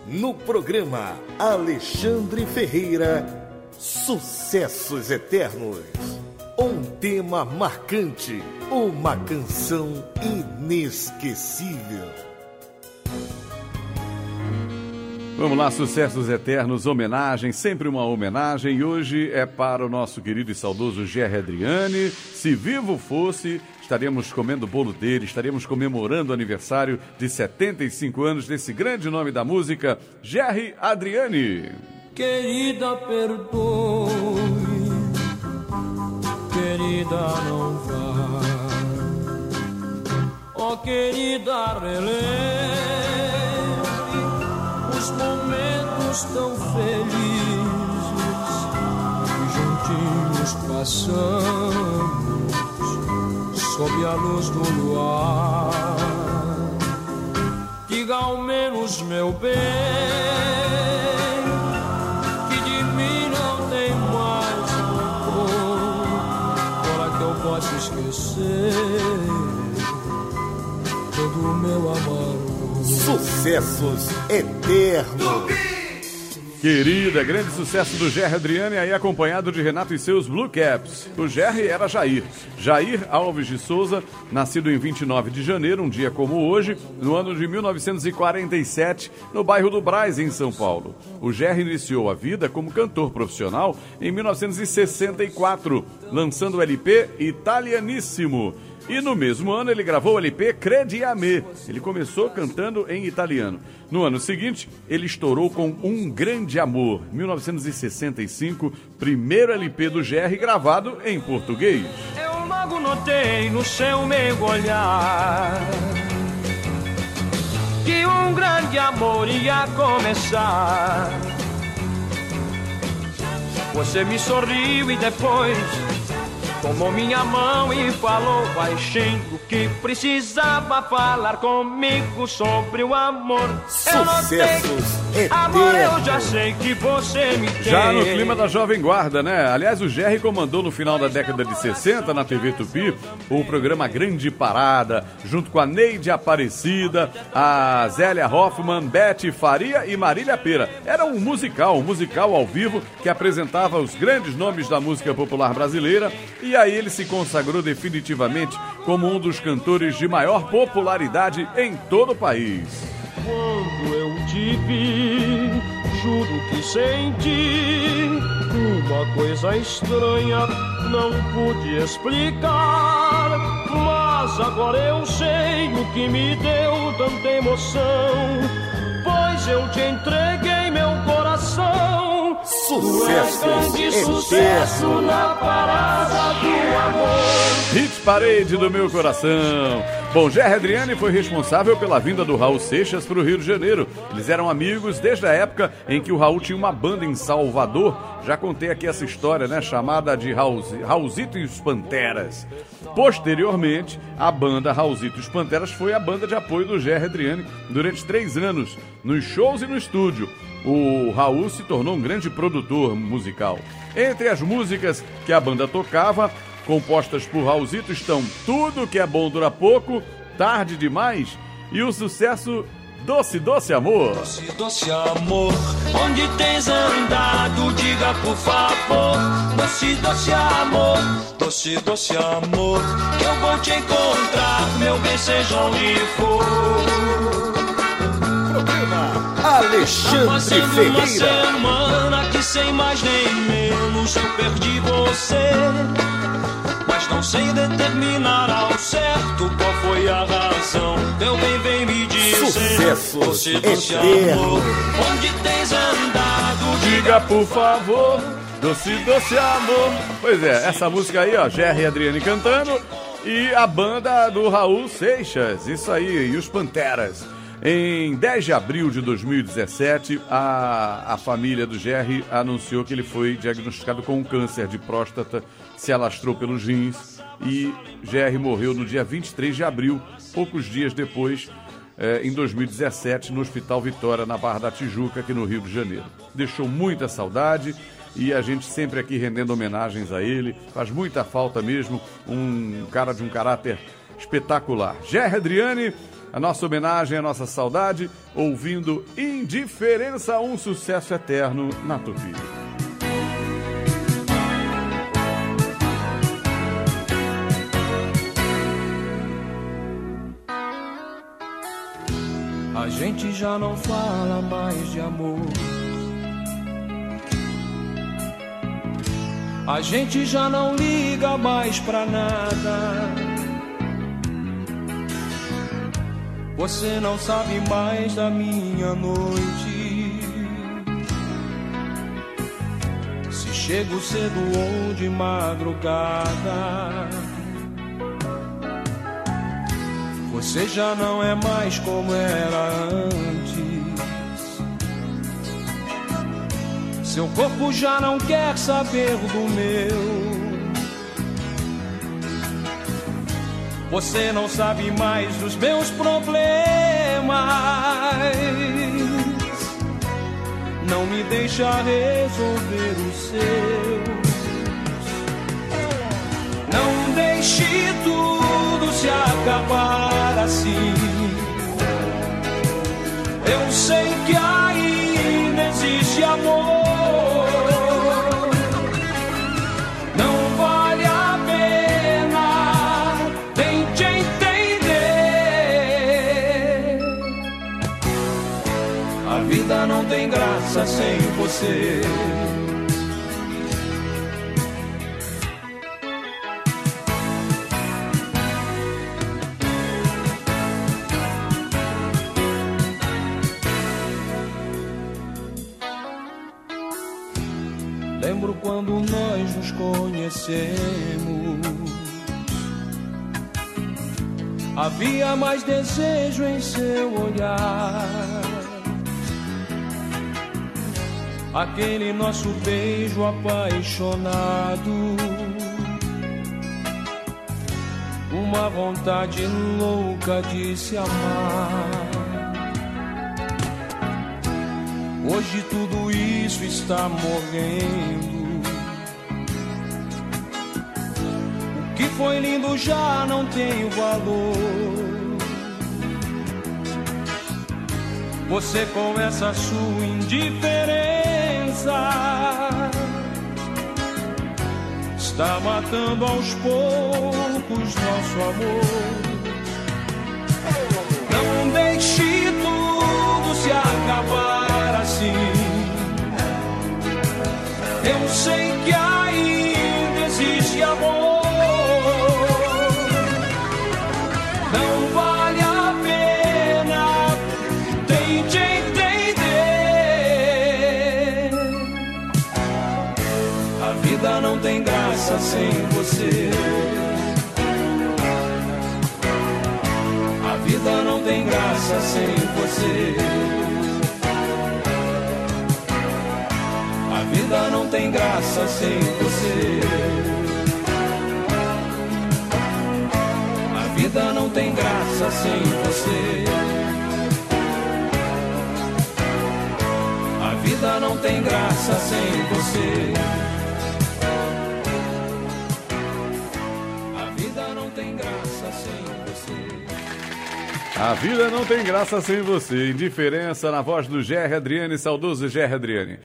No programa Alexandre Ferreira, Sucessos Eternos. Um tema marcante, uma canção inesquecível. Vamos lá, Sucessos Eternos, homenagem, sempre uma homenagem. E hoje é para o nosso querido e saudoso Gerry Adriane. Se vivo fosse, estaríamos comendo o bolo dele, estaríamos comemorando o aniversário de 75 anos desse grande nome da música, Gerry Adriane. Querida, perdoe, querida, não vá. Oh, querida, releve os momentos tão felizes que juntinhos passamos sob a luz do luar. Diga ao menos, meu bem, que de mim não tem mais rancor, para que eu possa esquecer todo o meu amor. Sucessos Eternos. Querida, grande sucesso do Gerry Adriane, aí acompanhado de Renato e seus Blue Caps. O Gerry era Jair Alves de Souza, nascido em 29 de janeiro, um dia como hoje, no ano de 1947, no bairro do Brás, em São Paulo. O Gerry iniciou a vida como cantor profissional em 1964, lançando o LP Italianissimo. E no mesmo ano ele gravou o LP Credi a Me. Ele começou cantando em italiano. No ano seguinte, ele estourou com Um Grande Amor, 1965, primeiro LP do Gerry gravado em português. Eu logo notei no seu meio olhar que um grande amor ia começar. Você me sorriu e depois tomou minha mão e falou baixinho que precisava falar comigo sobre o amor. Sucessos Eternos. Agora eu já sei que você me tem. Já no clima da Jovem Guarda, né? Aliás, o Gerry comandou no final da década de 60, na TV Tupi, o programa Grande Parada, junto com a Neide Aparecida, a Zélia Hoffmann, Bete Faria e Marília Pera. Era um musical ao vivo que apresentava os grandes nomes da música popular brasileira. E aí ele se consagrou definitivamente como um dos cantores de maior popularidade em todo o país. Quando eu te vi, juro que senti uma coisa estranha, não pude explicar. Mas agora eu sei o que me deu tanta emoção, pois eu te entreguei meu coração. Sucessos Sucesso na parada do amor. Hit Parade do meu coração. Bom, Gerry Adriane foi responsável pela vinda do Raul Seixas para o Rio de Janeiro. Eles eram amigos desde a época em que o Raul tinha uma banda em Salvador. Já contei aqui essa história, né? Chamada de Raulzito e os Panteras. Posteriormente, a banda Raulzito e os Panteras foi a banda de apoio do Gerry Adriane durante 3 anos, nos shows e no estúdio. O Raul se tornou um grande produtor musical. Entre as músicas que a banda tocava, compostas por Raulzito, estão Tudo Que É Bom Dura Pouco, Tarde Demais e o sucesso Doce Doce Amor. Doce doce amor, onde tens andado, diga por favor. Doce doce amor, doce doce amor, eu vou te encontrar, meu bem, seja onde for. Alexandre Ferreira. Uma semana que sem mais nem menos eu perdi você, mas não sei determinar ao certo qual foi a razão. Teu bem vem me dizer, Sucessos doce doce Eternos. amor, onde tens andado, Diga por favor, Doce Doce Amor. Pois é, essa música aí, ó, Gerry Adriane cantando e a banda do Raul Seixas, isso aí, e os Panteras. Em 10 de abril de 2017, a família do Gerry anunciou que ele foi diagnosticado com um câncer de próstata, se alastrou pelos rins e Gerry morreu no dia 23 de abril, poucos dias depois, em 2017, no Hospital Vitória, na Barra da Tijuca, aqui no Rio de Janeiro. Deixou muita saudade e a gente sempre aqui rendendo homenagens a ele, faz muita falta mesmo, um cara de um caráter espetacular. Gerry Adriane, a nossa homenagem, a nossa saudade, ouvindo Indiferença, um sucesso eterno na Tupi. A gente já não fala mais de amor. A gente já não liga mais pra nada. Você não sabe mais da minha noite. Se chego cedo ou de madrugada. Você já não é mais como era antes. Seu corpo já não quer saber do meu. Você não sabe mais dos meus problemas. Não me deixa resolver os seus. Não deixe tudo se acabar assim. Eu sei que ainda existe amor. Não vale a pena, tente entender. A vida não tem graça sem você. Lembro quando nós nos conhecemos. Havia mais desejo em seu olhar. Aquele nosso beijo apaixonado. Uma vontade louca de se amar. Hoje tudo isso está morrendo. O que foi lindo já não tem valor. Você com essa sua indiferença está matando aos poucos nosso amor. Não deixe tudo se acabar assim. Eu sei que ainda existe amor. Não vale a pena, tente entender. A vida não tem graça sem você. A vida não tem graça sem você. A vida não tem graça sem você. A vida não tem graça sem você. A vida não tem graça sem você. A vida não tem graça sem você. A vida não tem graça sem você. Indiferença na voz do Gerry Adriane, saudoso Gerry Adriane.